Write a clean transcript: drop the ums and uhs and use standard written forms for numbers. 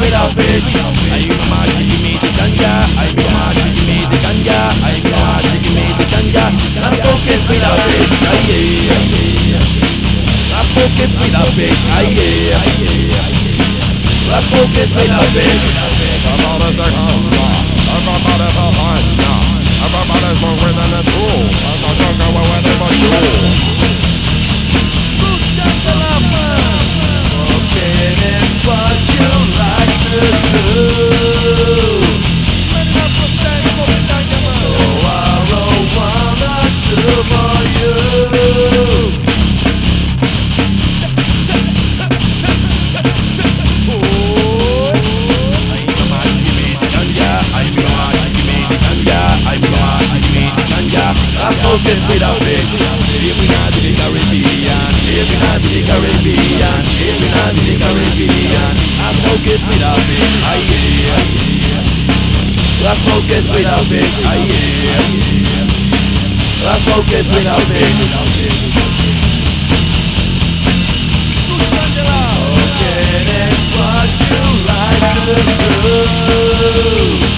with a bitch. I'm a give me the ganja. I'm a give me the ganja. I'm a give me the ganja. I smoke it with a bitch. I smoke it with a bitch. I smoke it with a bitch. Everybody's more than a tool. I'm not gonna go where they must do. Smoking is what you like to do. So I roll one or two for you. I smoke it with a bitch. Every night in the Caribbean. Every night in the Caribbean. Every night in the Caribbean. I smoke it with a bitch. I smoke it with a bitch. I smoke it with a bitch. Smoking is what you like to do.